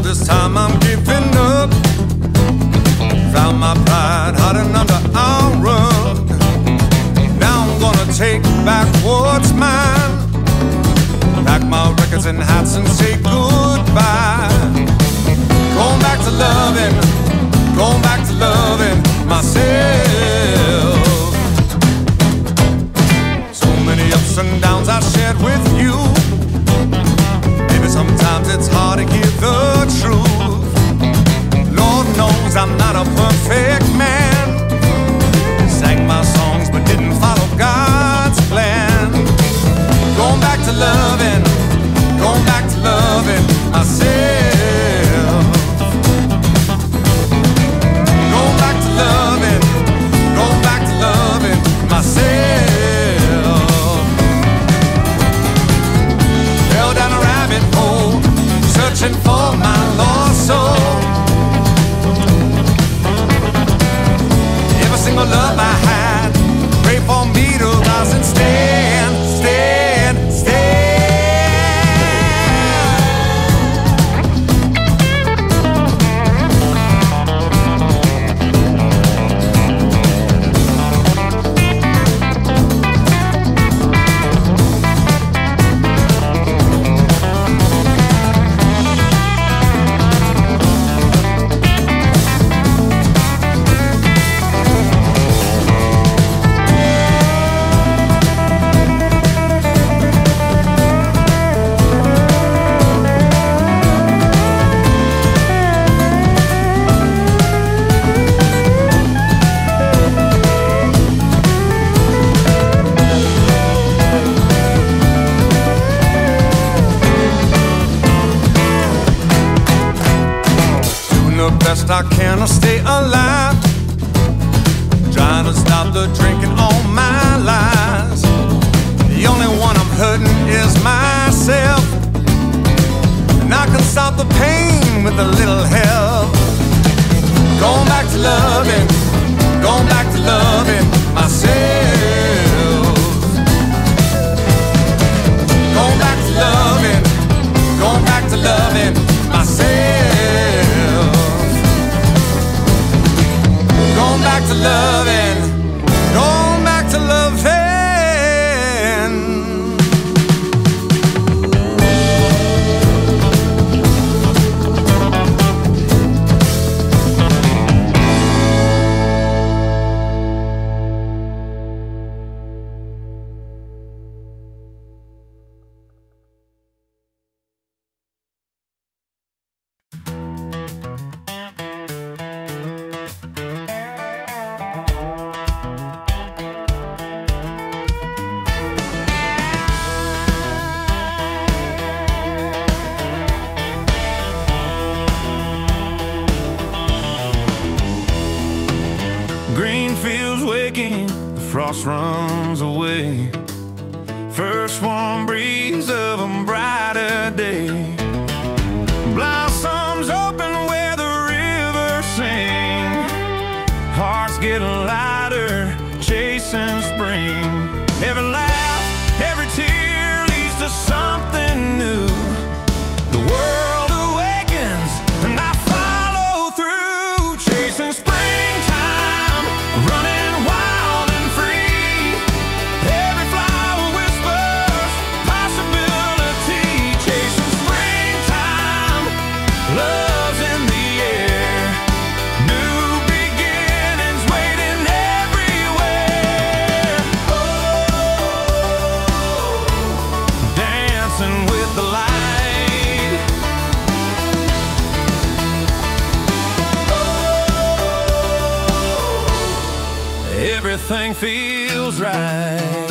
this time I'm giving up. Found my pride hiding under our rug. Now I'm gonna take back what's mine. Pack my records and hats and say goodbye. Going back to loving, going back to loving myself. So many ups and downs I shared with you. Maybe sometimes it's hard to hear the truth. Lord knows I'm not a perfect man. Sang my songs but didn't follow God's plan. Going back to loving, going back to loving myself. Going back to loving, going back to loving myself. Fell down a rabbit hole, searching for my lost soul. Every single love I had, pray for me to rise and stand, stand, stand. Best I can to stay alive. Trying to stop the drinking all my lies. The only one I'm hurting is myself. And I can stop the pain with a little help. Going back to loving, going back to loving myself. Going back to loving, going back to loving myself. Going back to loving, going back to loving. Green fields waking, the frost runs away. First warm breeze of a brighter day. Blossoms open where the rivers sing. Hearts get lighter, chasing spring. Every laugh, every tear leads to something new. The world awakens and I follow through, chasing spring. Everything feels right.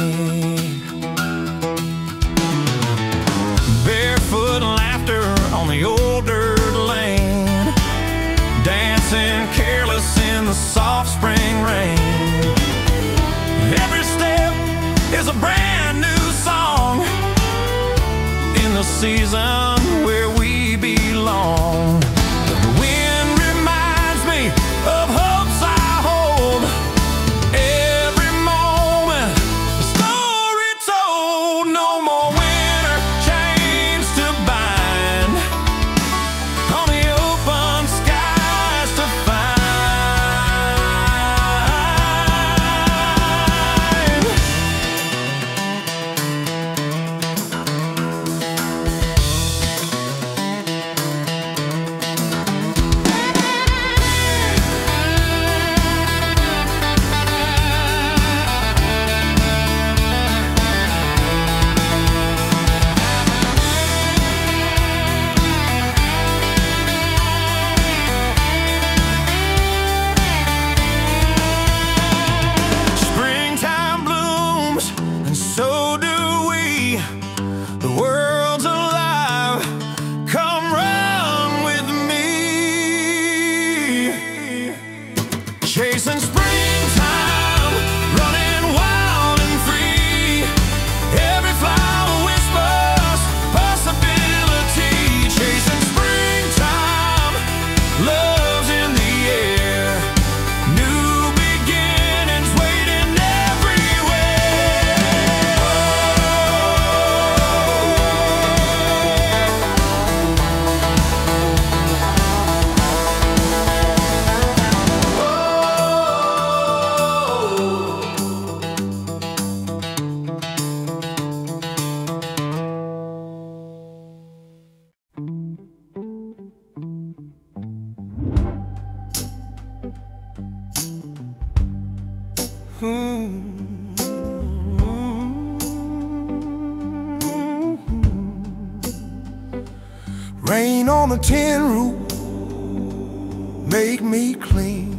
Barefoot laughter on the old dirt lane, dancing careless in the soft spring rain. Every step is a brand new song in the season where we belong. The wind reminds me of hopes I hold. Every moment, a story told. No more winter chains to bind. On the Rain on the tin roof, make me clean.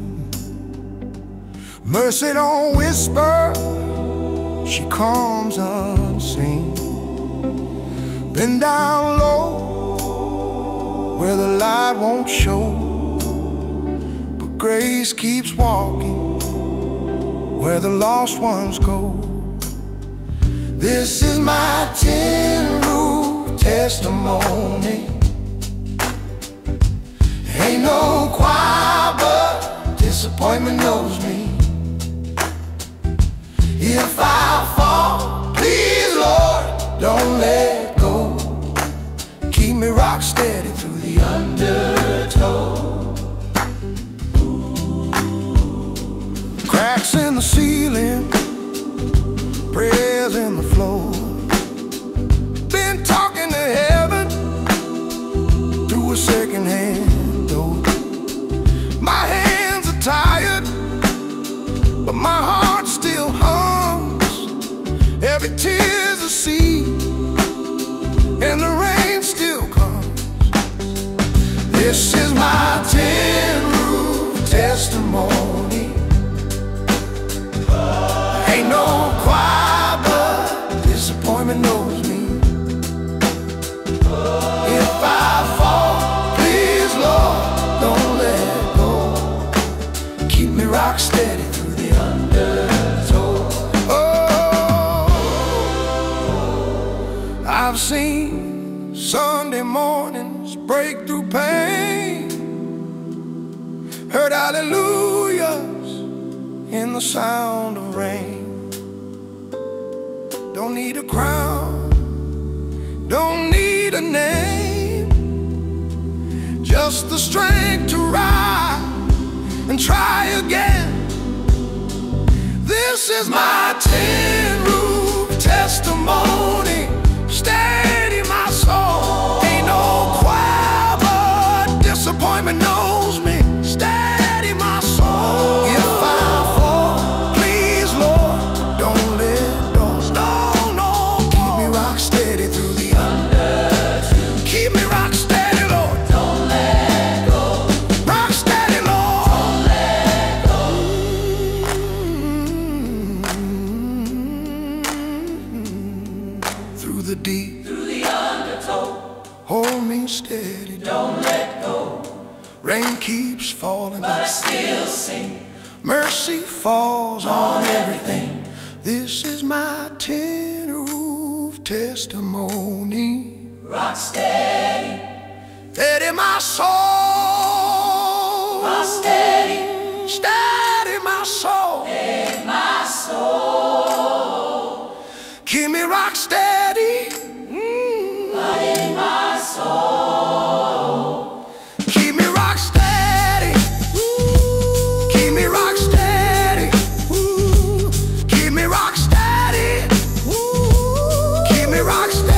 Mercy don't whisper, she comes unseen. Been down low, where the light won't show, but grace keeps walking where the lost ones go. This is my tin roof testimony. Ain't no choir, but disappointment knows me. If I fall, please, Lord, don't let go. Keep me rock steady through the undertow. Cracks in the ceiling, prayers in the floor. Been talking to heaven through a second-hand. My hands are tired, but my heart still hums. Every tear's a seed, and the rain still comes. This is my tin roof testimony. Ain't no choir, but disappointment knows me. If I fall, please, Lord, don't let go. Keep me rock steady through the undertow. Oh, I've seen Sunday mornings break through pain, heard hallelujahs in the sound of rain. Don't need a crown, don't need a name, just the strength to rise and try again. This is my tin roof testimony. Steady my soul. Ain't no choir, but disappointment knows me. Steady my soul. If I fall, please, Lord, don't let go. No, keep me rock steady through the undertow. Keep me rock steady, Lord. Don't let go. Rock steady, Lord. Don't let go. Through the deep, through the undertow, hold me steady. Don't let go. Rain keeps falling, but I still sing. Mercy falls on everything. This is my tin roof testimony. Rock steady, steady my soul. Rock steady, steady my soul. Steady my soul. Keep me rock steady, in my soul. Keep me rock steady, keep me rock steady, keep me rock steady, keep me rock steady.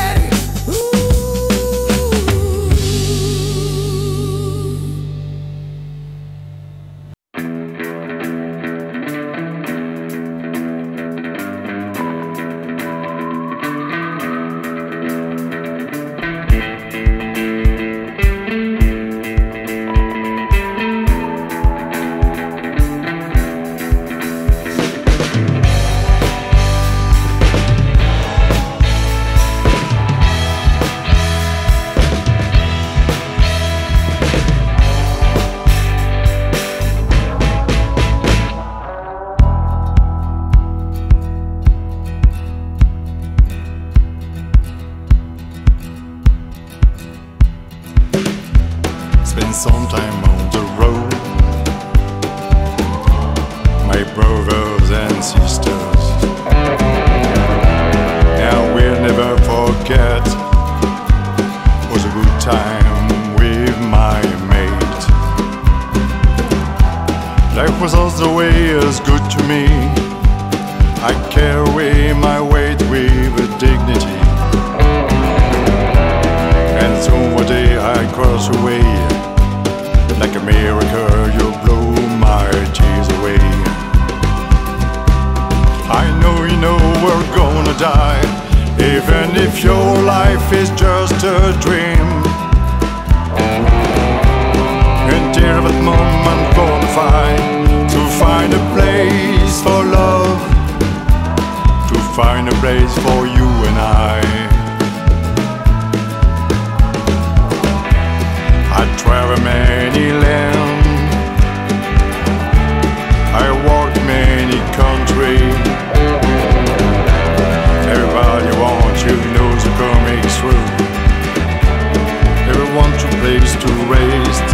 Spend some time on the road, my brothers and sisters, and we'll never forget. Was a good time with my mate. Life was always good to me. I carry my weight with dignity, and soon one day I cross away. Like a miracle, you blow my tears away. I know you know we're gonna die, even if your life is just a dream. Until that moment gonna find a place for love, to find a place for you and I travel many lands, I walked many countries. Everybody wants you, knows you're coming through. Everyone to place to rest.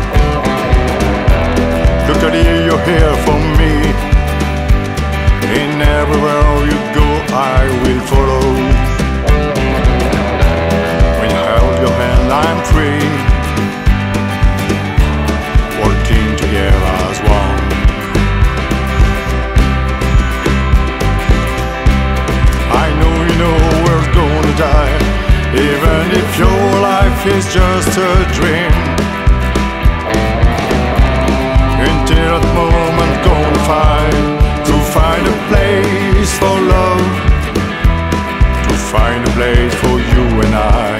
Look at here, you're here for me. And everywhere you go, I will follow. When you hold your hand, I'm free. Working together as one. I know you know we're gonna die, even if your life is just a dream. Until that moment gonna find a place for love, to find a place for you and I.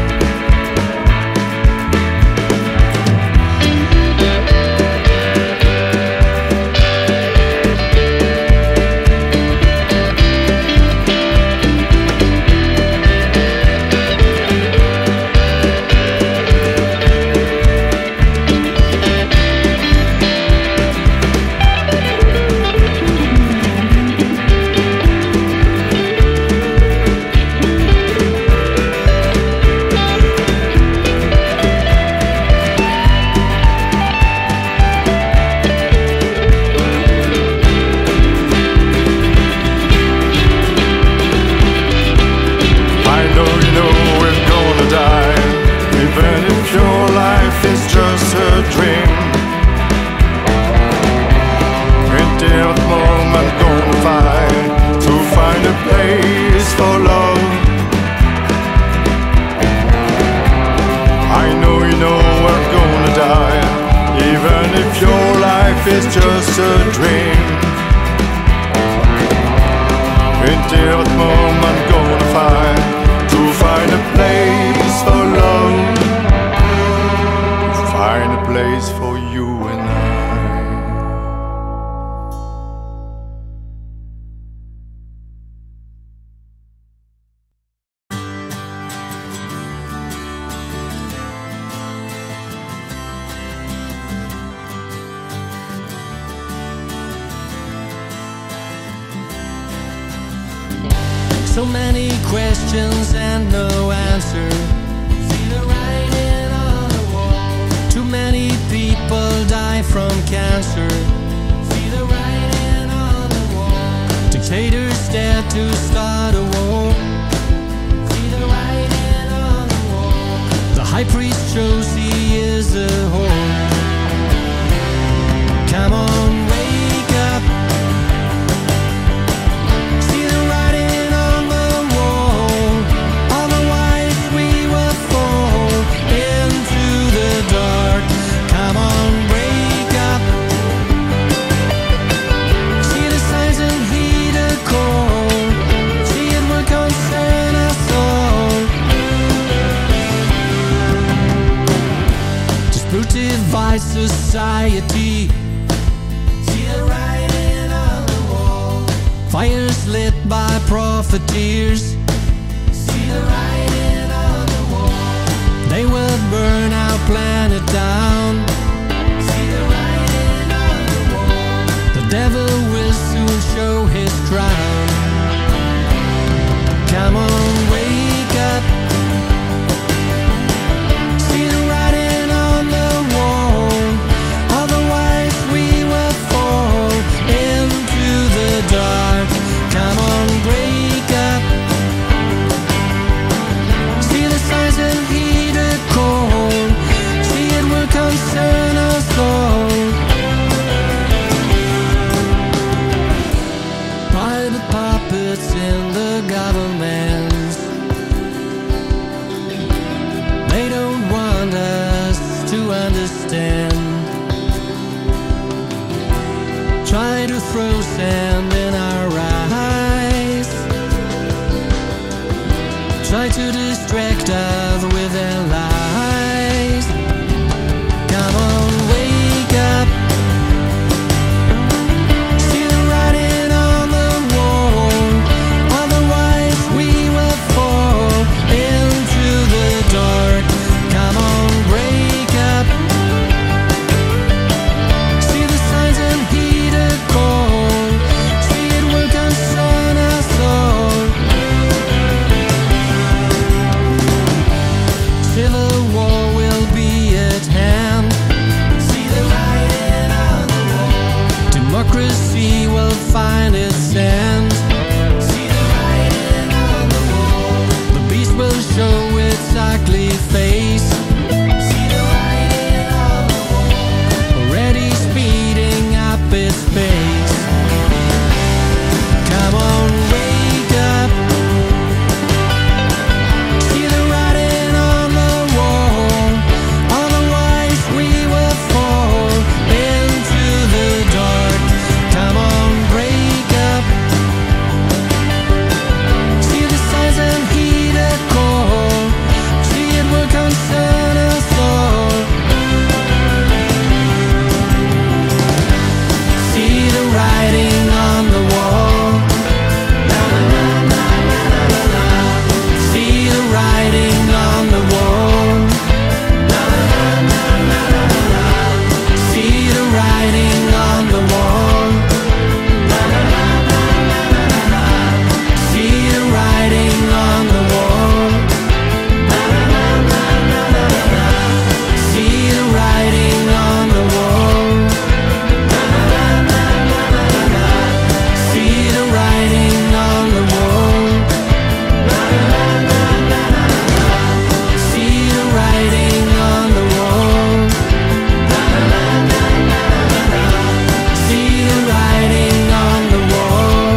It's just a dream. Until that moment gonna find a place for love, find a place for you and I. So many questions and no answer. See the writing on the wall. Too many people die from cancer. See the writing on the wall. Dictators dare to start a war. See the writing on the wall. The high priest shows he is a whore. Come on, wake up. Society, see the writing on the wall. Fires lit by profiteers, see the writing on the wall. They will burn our planet down, see the writing on the wall. The devil will soon show his crown. Come on, wake up. See the writing on the wall. Dark. Come on, break up. See the signs and heed the call. See it will concern us all. Private puppets in the governments, they don't want us to understand. Try to throw sand in our eyes. try to distract us with their lies. Come on, wake up. See the writing on the wall. Otherwise we will fall into the dark. Come on, break up. See the signs and heed a call. See it will concern us all. Civil war will be at hand. See the writing on the wall. Democracy will find its end. See the writing on the wall. The beast will show its ugly face. See the writing on the wall. Already speeding up its pace. Come on, wake up. See the writing on the wall. Otherwise we will fall into the dark. Come on, break up. See the signs and heed a call. See it will concern us all. See the writing on the wall. See the writing on the wall. See the writing on the wall. See the writing on the wall. See the writing on the wall. See the writing on the wall. See the writing on the wall. See the writing on the wall.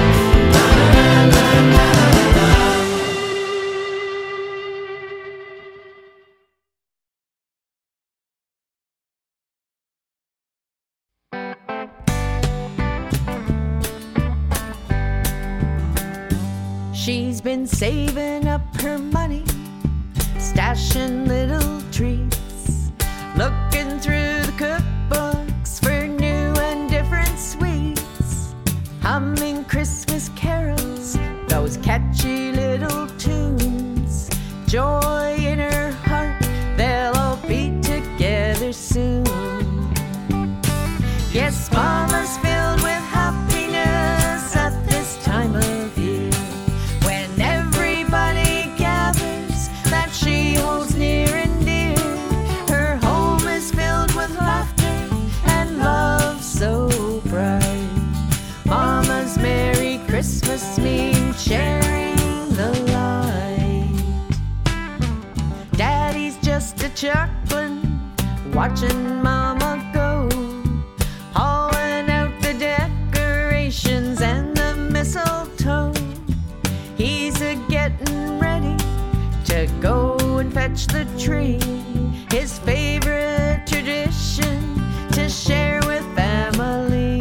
She's been saving up her money, stashing little treats, looking through the cookbooks for new and different sweets, humming Christmas carols, those catchy little tunes, joy in her heart, they'll all be together soon. Yes, Mama's filled with happiness at this time of year, when everybody gathers that she holds near and dear. Her home is filled with laughter and love so bright. Mama's Merry Christmas means sharing the light. Daddy's just a chuckling, watching Mama go, hauling out the decorations and the mistletoe. He's a-getting ready to go and fetch the tree, his favorite tradition to share with family.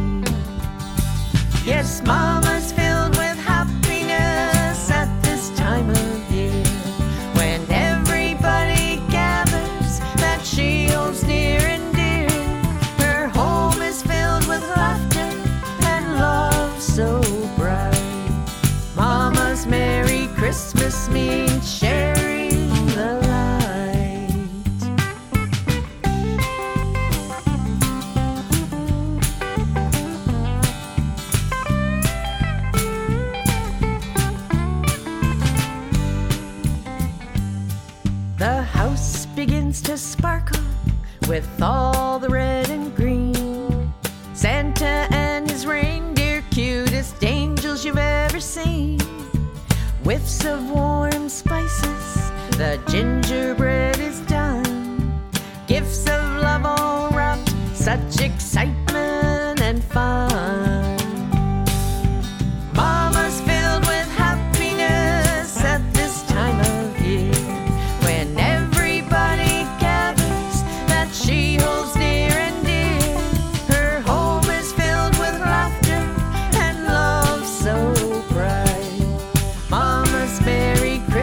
Yes, Mama's filled with happiness at this time of year, when everybody gathers that she holds near and dear. Her home is filled with laughter and love so bright. Mama's Merry Christmas means sharing the light. The house begins to sparkle with all the red and green. Santa and his reindeer, cutest angels you've ever seen. Whiffs of warm spices, the gingerbread is done. Gifts of love all wrapped, such excitement and fun. Mama's filled with happiness at this time of year, when everybody gathers that she holds near and dear. Her home is filled with laughter and love so bright. Mama's Merry Christmas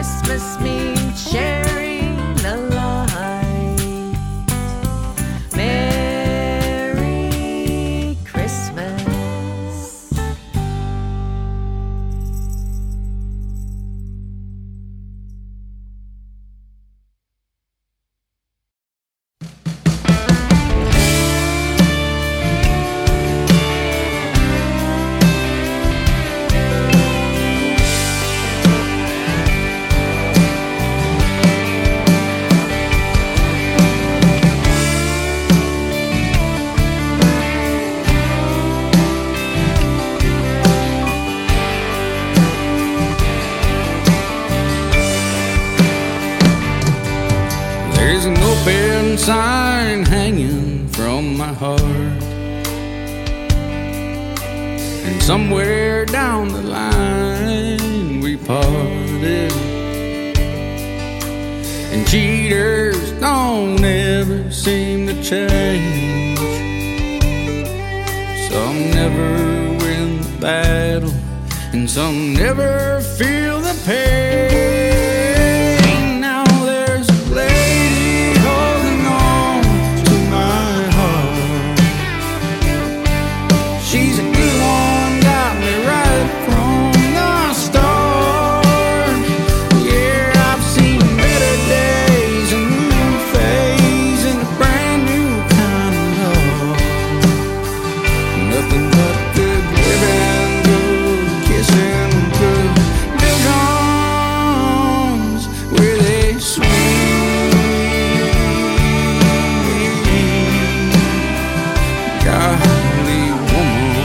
open sign hanging from my heart. And somewhere down the line we parted. And cheaters don't ever seem to change. Some never win the battle, and some never feel the pain. Now there's a lady holding on to my heart. She's a good one, got me right from the start. Yeah, I've seen better days, a new phase, and a brand new kind of love. Nothing but good living, good kissing, good visions where they sweet, godly woman.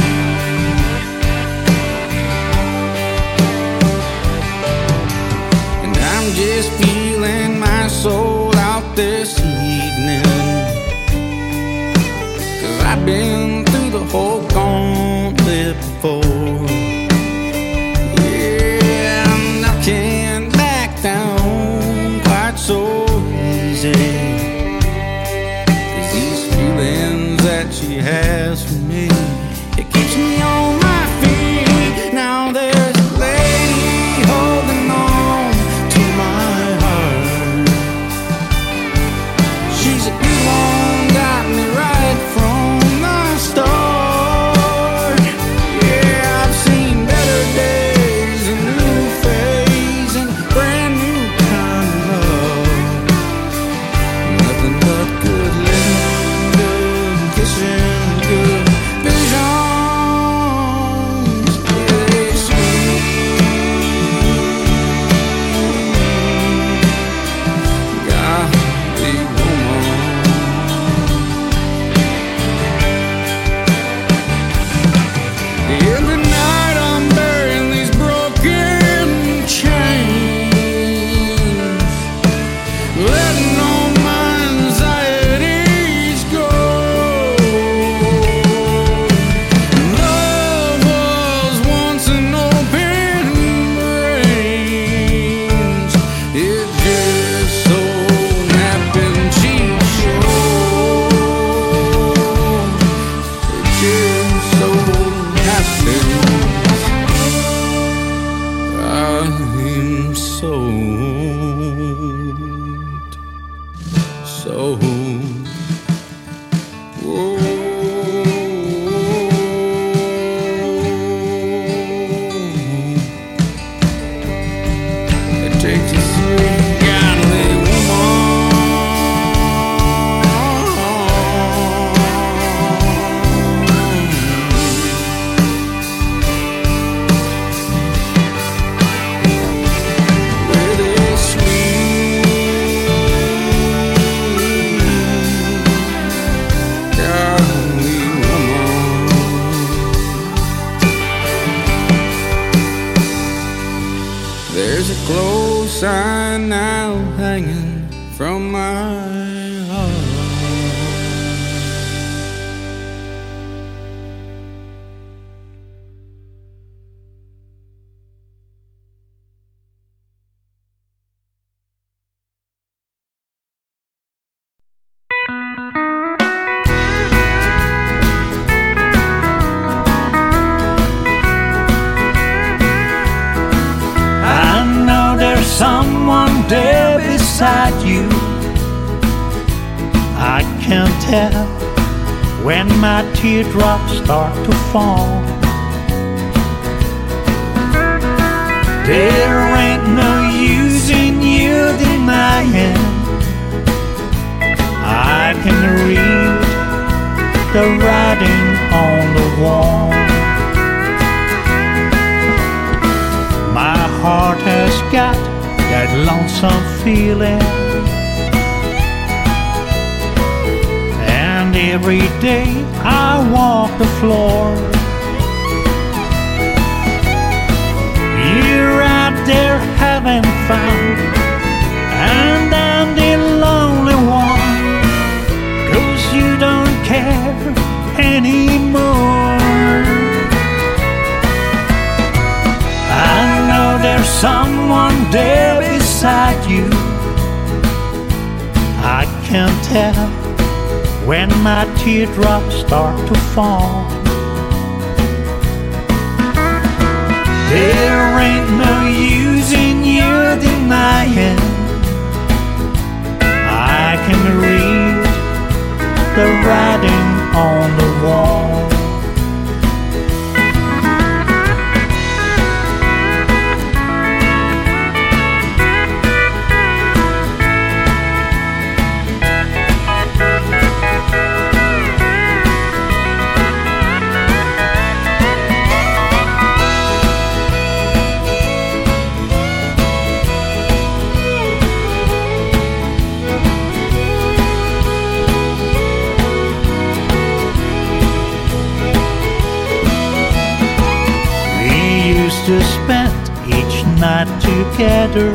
And I'm just feeling my soul out this evening, 'cause I've been through the whole gauntlet before. Yeah, I'm knocking back down quite so easy, 'cause these feelings that she has for me, it keeps me on my feet. Now there's a lady holding on to my heart. She's a good one, got me right from the start. Yeah, I've seen better days, a new phase, and a brand new kind of love. Nothing but good living, good kissing, good visions, really sweet, godly woman. In the night I'm burying these broken chains, letting all my anxieties go. Love was once an open range. It just so happened she showed. It just so happened I'm sold. It takes a sweet godly really sweet, godly woman. There's a close sign now hanging from my heart. I know there's someone there beside you. I can tell when my teardrops start to fall. There ain't no use in you denying. I can read the writing on the wall. My heart has got that lonesome feeling, and every day I walk the floor. You're out there having fun, and I'm the lonely beside you. I can tell when my teardrops start to fall. There ain't no use in you denying. I can read the writing on the wall. To spend each night together,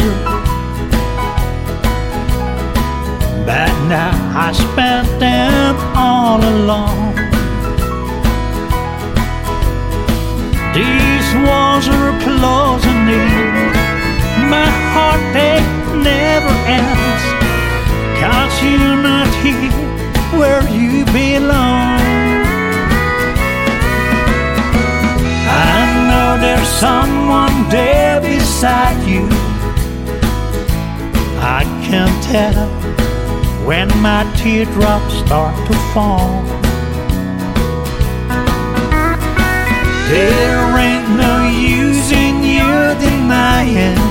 but now I spent them all alone. These walls are closing in, my heartache never ends, 'cause you're not here where you belong. I know there's someone there beside you. I can tell when my teardrops start to fall. There ain't no use in you denying.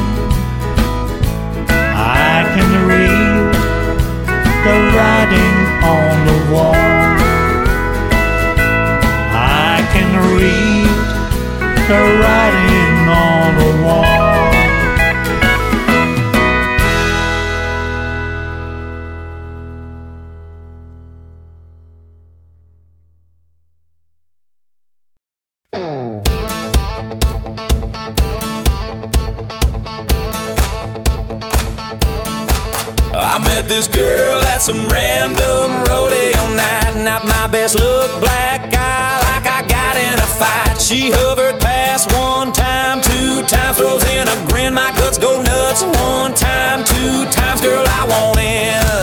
I can read the writing on the wall. I can read the writing on the wall. I met this girl at some random rodeo night. Not my best look, black eye, like I got in a fight. She hovered past one time, 2 times, throws in a grin, my guts go nuts. 1 time, 2 times, girl, I want in.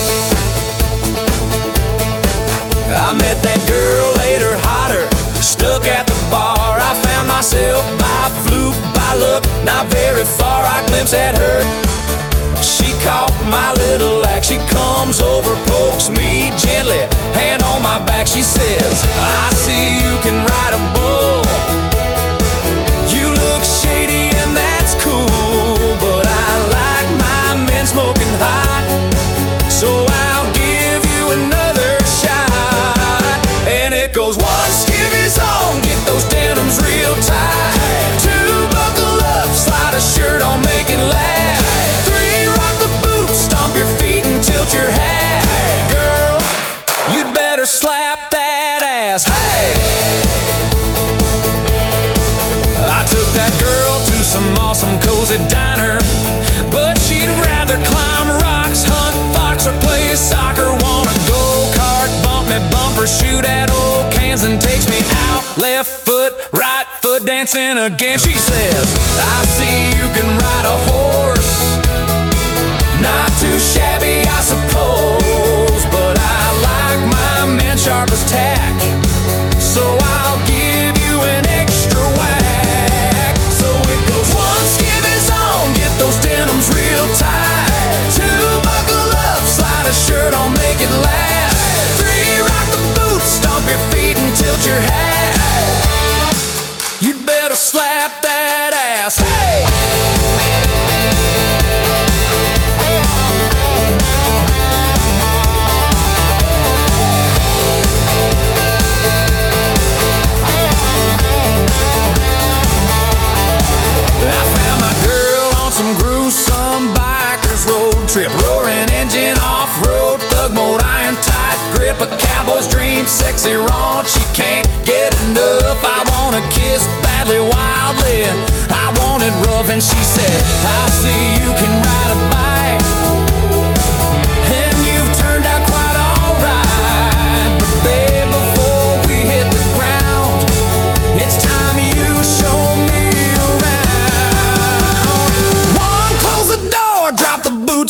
I met that girl later, hotter, stuck at the bar. I found myself by fluke, by luck, not very far. I glimpsed at her. She caught my little act. She comes over, pokes me gently, hand on my back. She says, I see you can ride a bull. You look shady and that's cool, but I like my men smoking hot, so I'll give you another shot. And it goes, 1, skivvy's on, get those denims real tight. 2, buckle up, slide a shirt on, make it last. 3, rock the boots, stomp your feet and tilt your hat. Girl, you'd better slap that ass. Hey! I took that girl to some awesome cozy diner, but she'd rather climb rocks, hunt fox, or play soccer. Wanna go-kart, bump me bumper, shoot at old cans, and takes me out. Left foot, right foot, dancing again. She says, I see you can ride a horse. Not too shabby, I suppose, but I like my men sharp as tack, so I'll give you an extra whack. So it goes, 1, skivvy's on, get those denims real tight. 2, buckle up, slide a shirt on, make it last. 3, rock the boots, stomp your feet and tilt your hat. You'd better slap that ass. Hey! Trip, roaring engine, off-road, thug mode, iron tight grip, a cowboy's dream, sexy raunch, she can't get enough. I wanna kiss badly, wildly, I want it rough. And she said, I see you can ride a bike, and you've turned out quite alright, but babe, before we hit the ground, it's time you show me around. 1, close the door,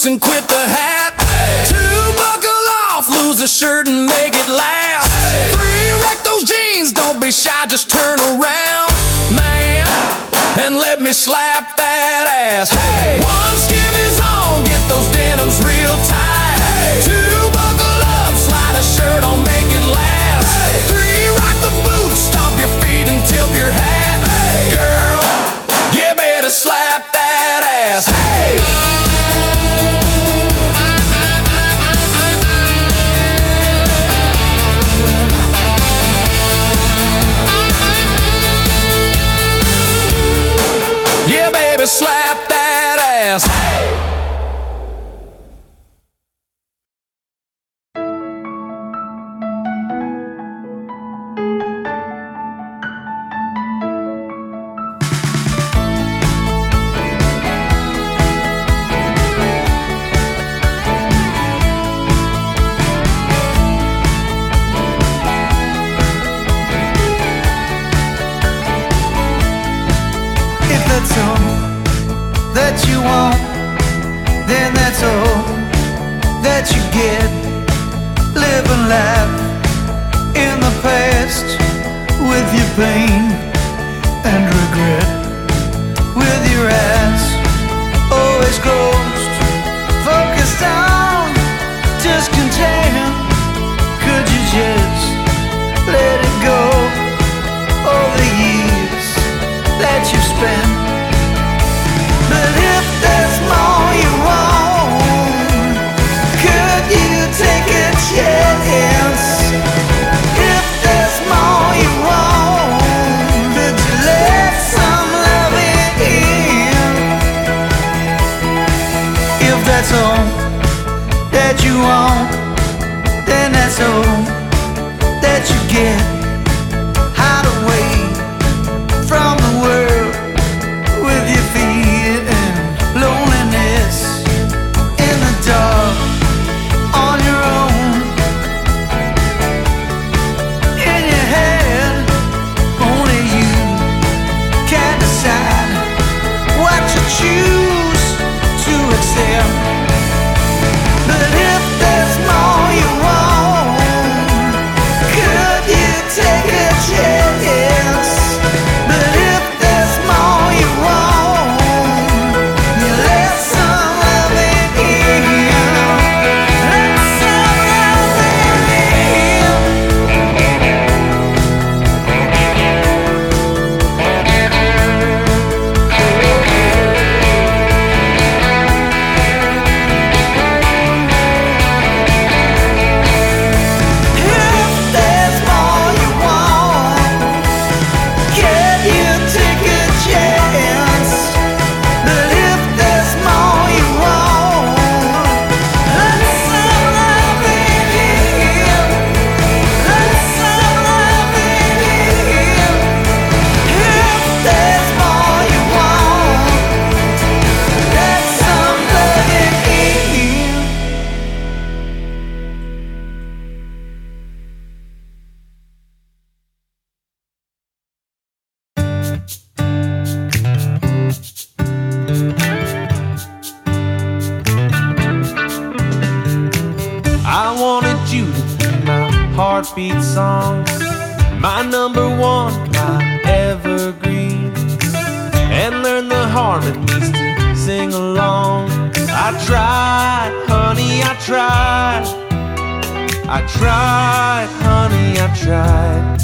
boots and quit the hat. 2, buckle off, lose the shirt and make it last. 3, wreck those jeans, don't be shy, just turn around, man, and let me slap that ass. 1, skin is on, get those denims real tight. 2, buckle up, slide a shirt on, make it last. 3, rock the boots, stomp your feet and tilt your hat. Girl, you better slap that ass. Yeah, baby, slap that ass. That's all that you want, then that's all that you get. Live and laugh in the past with your pain and regret. With your eyes always closed, focused on discontent. Could you just let it go? All the years that you've spent. But if there's more you want, could you take a chance? If there's more you want, could you let some love in? If that's all that you want, then that's all that you get. Hide away from the world with your fear and loneliness in the dark on your own. In your head, only you can decide what you choose to accept. But if there's more you want, could you take a chance? But if there's more you want, you let some love in. Let some love in. If there's more you want, can you take a chance? But if there's more you want, let some love in. Let some love in. If there's more you want, let some love in. I wanted you to be my heartbeat song, my number one, my evergreen, and learn the harmonies to sing along. I tried, honey, I tried. I tried, honey, I tried.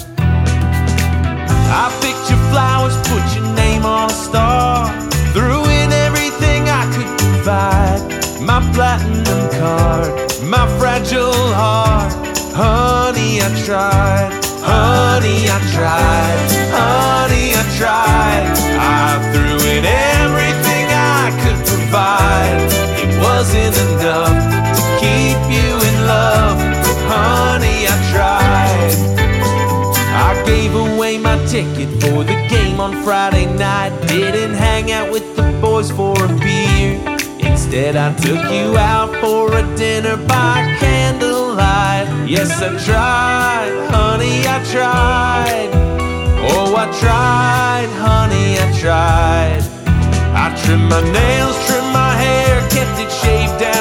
I picked your flowers, put your name on a star, threw in everything I could provide. My platinum card, my fragile heart. Honey, I tried. Honey, I tried. Honey, I tried. I threw in everything I could provide. It wasn't enough to keep you in love. Honey, I tried. I gave away my ticket for the game on Friday night. Didn't hang out with the boys for a beer. Instead, I took you out for a dinner by candlelight. Yes, I tried, honey, I tried. Oh, I tried, honey, I tried. I trimmed my nails, trimmed my hair, kept it shaved down.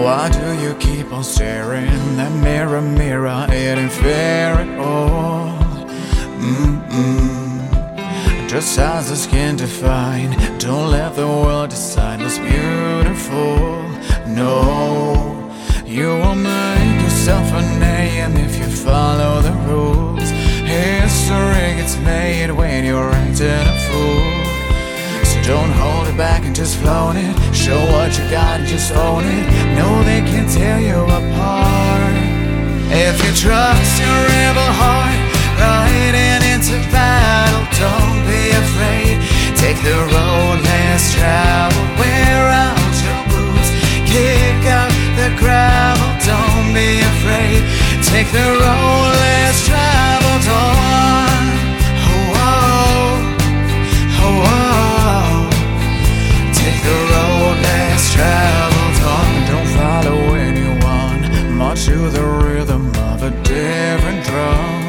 Why do you keep on staring? That mirror, mirror, it ain't fair at all. Just as the skin define. Don't let the world decide what's beautiful. No, you will make yourself a name if you follow the rules. History gets made when you're acting a fool. So don't hold it back and just float it. Show what you got and just own it. No, they can tear you apart. If you trust your rebel heart, riding into battle, don't be afraid. Take the road less traveled, wear out your boots, kick up the gravel, don't be afraid. Take the road less traveled on. Oh, oh, oh, oh. Take the road less traveled on. Don't follow anyone, march to the rhythm of a different drum.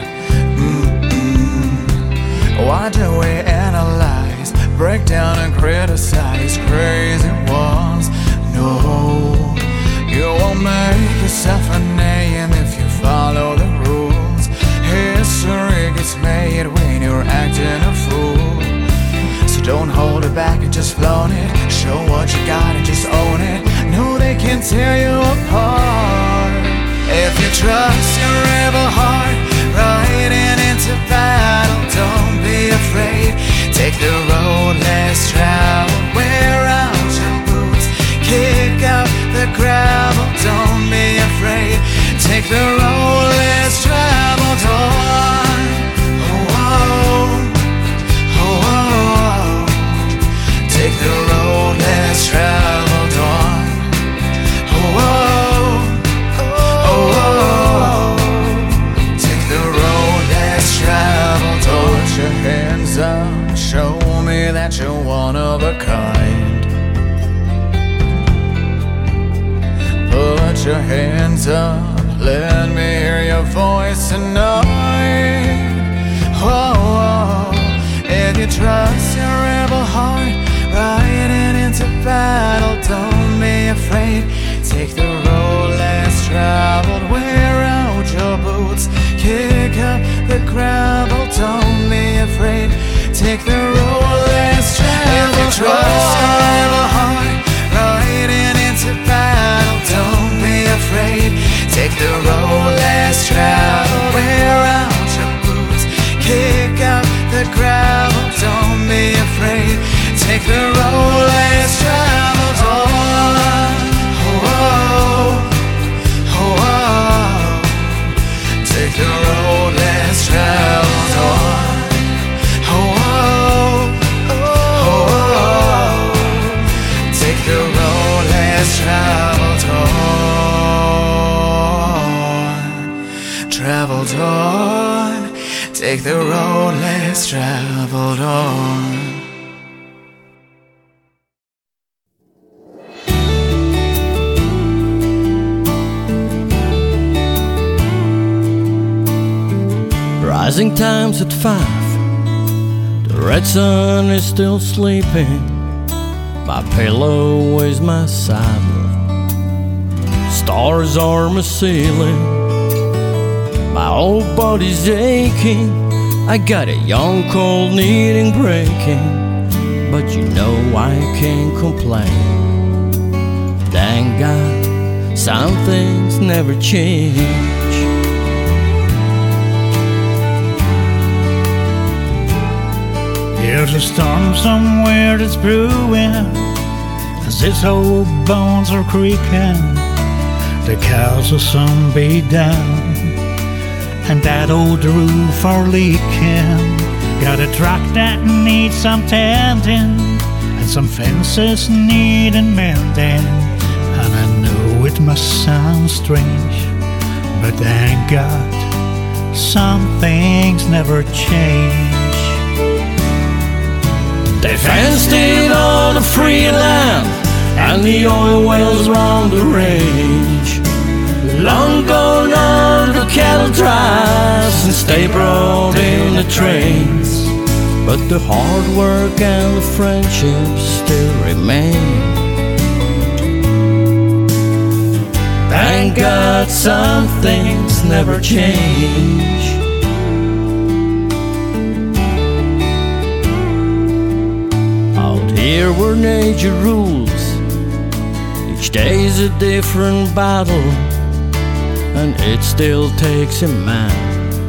Why do we analyze, break down and criticize crazy ones? No, you won't make yourself a name if you follow the rules. History gets made when you're acting a fool. So don't hold it back and just float it. Show what you got and just own it. No, they can tear you apart. If you trust your rebel heart, riding into battle, don't be afraid. Take the road less traveled, wear out your boots, kick up the gravel, don't be afraid. Take the road less traveled on. Oh, oh, oh, oh. Take the road less traveled on. Oh, oh, oh, oh. Take the road less traveled on. Put your hands up, show me that you're one of a kind. Put your hands up, let me hear your voice tonight. Oh, if you trust your rebel heart, riding into battle, don't be afraid. Take the road less traveled, wear out your boots, kick up the gravel, don't be afraid. Take the road less traveled. If you trust your rebel heart, riding into battle, don't be afraid. Take the road less traveled, wear out your boots, kick up the gravel, don't be afraid. Take the road less traveled on. Oh, oh, oh, oh. Take the road less traveled on. Oh, oh, oh, oh. Take the road less traveled on. Traveled on. Take the road less traveled on. Rising time's at 5. The red sun is still sleeping. My pillow is my saddle. Stars are my ceiling. My old body's aching. I got a young cold needing breaking. But you know I can't complain. Thank God some things never change. There's a storm somewhere that's brewing, as its old bones are creaking. The cows will soon be down, and that old roof are leaking. Got a truck that needs some tending, and some fences needing mending. And I know it must sound strange, but thank God some things never change. They fenced in all the free land and the oil wells round the range. Long gone are the cattle drives and stay brought in the trains. But the hard work and the friendships still remain. Thank God some things never change. Out here where nature rules, each day's a different battle, and it still takes a man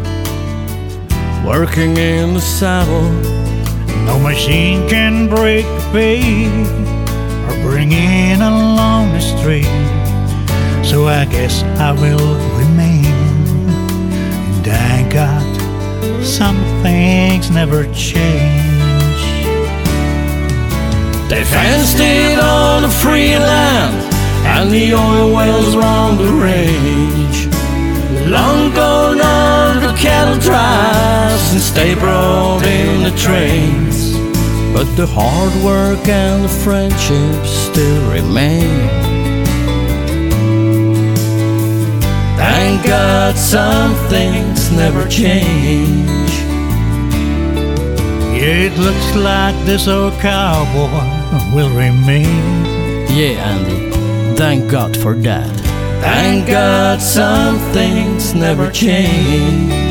working in the saddle. No machine can break the beat or bring in along the street. So I guess I will remain. And thank God some things never change. They fenced it on the free land, and the oil wells round the range. Long gone are the cattle drives, and stay brought in the trains. But the hard work and the friendships still remain. Thank God some things never change. It looks like this old cowboy will remain. Yeah, Andy, thank God for that. Thank God some things never change.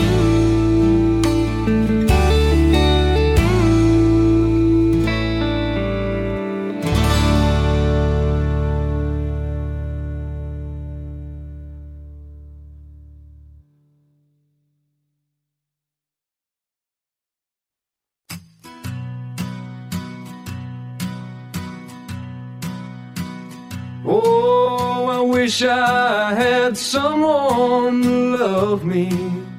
Oh, I wish I had someone to love me,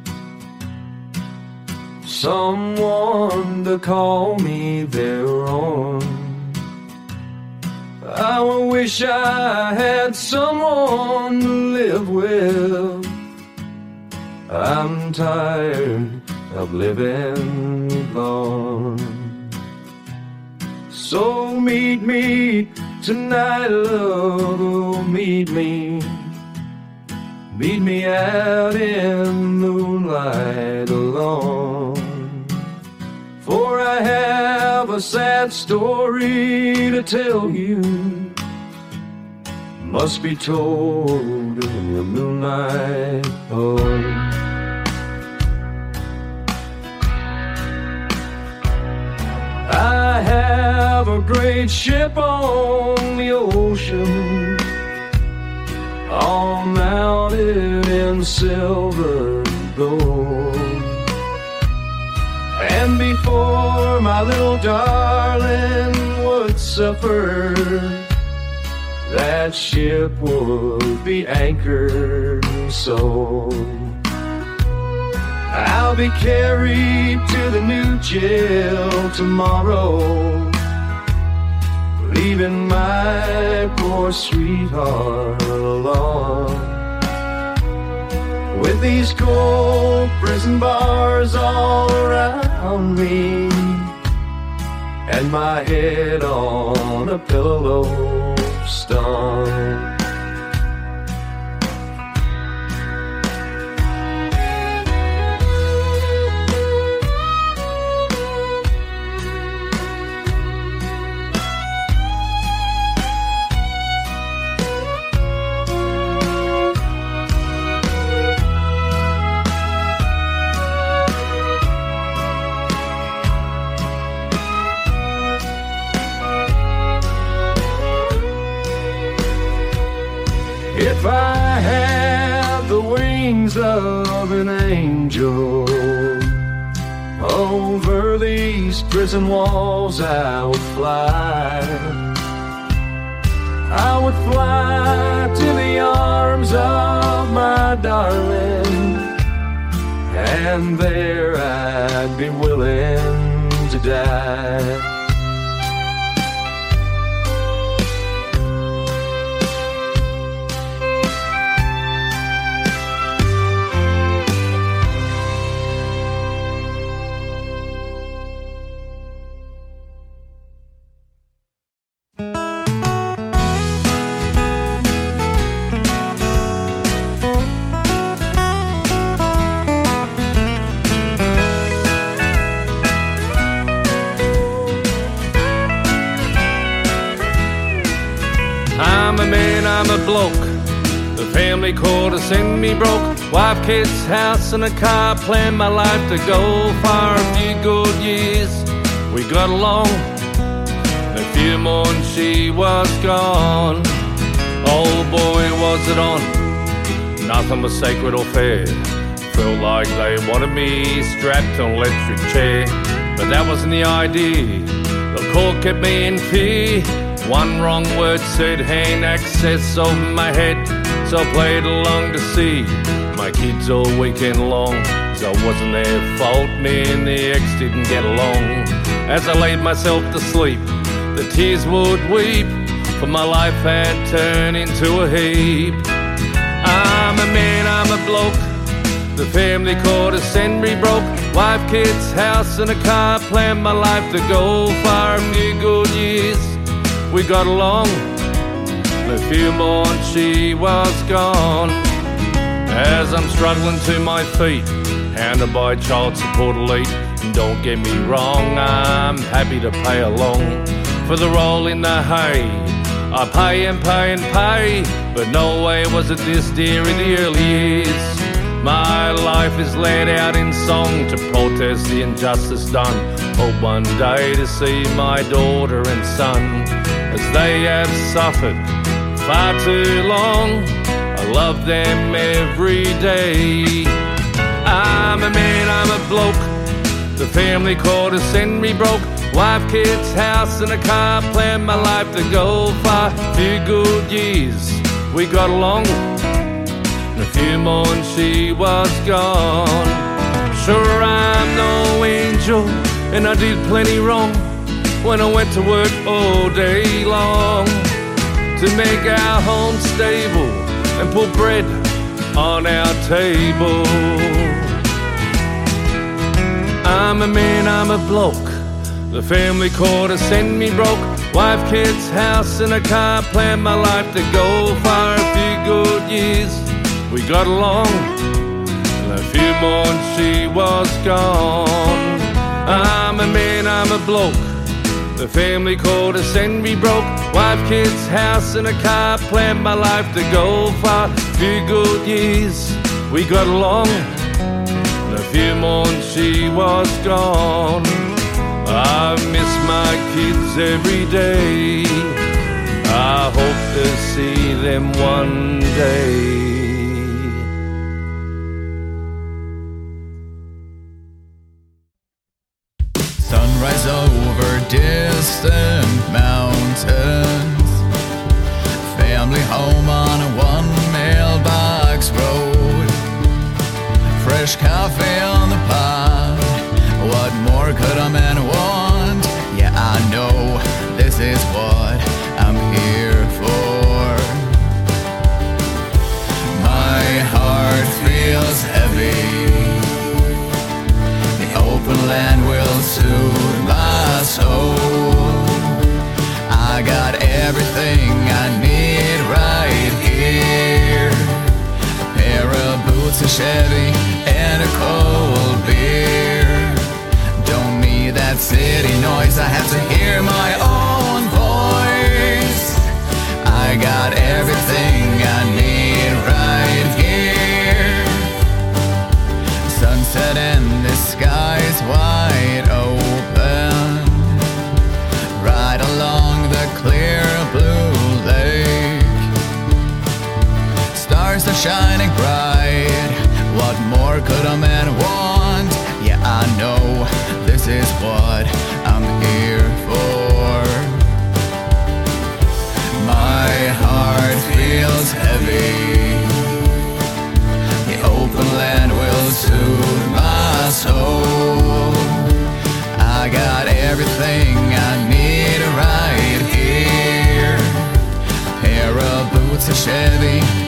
someone to call me their own. I wish I had someone to live with. I'm tired of living alone. So meet me tonight, love, oh, meet me. Meet me out in moonlight alone. For I have a sad story to tell you, must be told in your moonlight home. I have a great ship on the ocean, all mounted in silver and gold. And before my little darling would suffer, that ship would be anchored and sold. I'll be carried to the new jail tomorrow, leaving my poor sweetheart alone. With these cold prison bars all around me, and my head on a pillow of stone. If I had the wings of an angel, over these prison walls I would fly. I would fly to the arms of my darling, and there I'd be willing to die. I'm a man, I'm a bloke, Family quarter send me broke. Wife, kids, house and a car. Planned my life to go far. A few good years we got along. A few more and she was gone. Oh boy, was it on. Nothing was sacred or fair. Felt like they wanted me strapped to an electric chair. But that wasn't the idea. The court kept me in fear. One wrong word said hand access over my head. So I played along to see my kids all weekend long. So it wasn't their fault, me and the ex didn't get along. As I laid myself to sleep, the tears would weep, for my life had turned into a heap. I'm a man, I'm a bloke. The family quarter send me broke. Wife, kids, house and a car. Planned my life to go far. A few good years we got along. A few more and she was gone. As I'm struggling to my feet, hounded by child support elite. And don't get me wrong, I'm happy to pay along for the roll in the hay. I pay and pay and pay, but no way was it this dear in the early years. My life is laid out in song to protest the injustice done. Hope one day to see my daughter and son, as they have suffered far too long. I love them every day. I'm a man, I'm a bloke. The family quarter send me broke. Wife, kids, house and a car. Planned my life to go far. Few good years we got along. A few more and she was gone. Sure, I'm no angel, and I did plenty wrong when I went to work all day long to make our home stable and put bread on our table. I'm a man, I'm a bloke. The family quarter send me broke. Wife, kids, house and a car. Planned my life to go far. A few good years we got along. And a few more and she was gone. I'm a man, I'm a bloke. The family quarter send me broke. Wife, kids, house and a car. Planned my life to go far. A few good years we got along. And a few more and she was gone. I miss my kids every day. I hope to see them one day. Sunrise over distant mountains. Family home on a 1 mailbox road. Fresh coffee on the pot. What more could a man want? Yeah, I know this is what I'm here for. My heart feels heavy. The open land will soothe my soul. I got everything I need right here. A pair of boots, a Chevy, and a cold beer. Don't need that city noise, I have to hear my own voice. I got everything I need right here. Sunset and the sky's wide open. Right along the clear blue lake. Stars are shining bright. What more could a man want? Yeah, I know this is what I'm here for. My heart feels heavy. The open land will soothe my soul. I got everything I need right here. A pair of boots, a Chevy,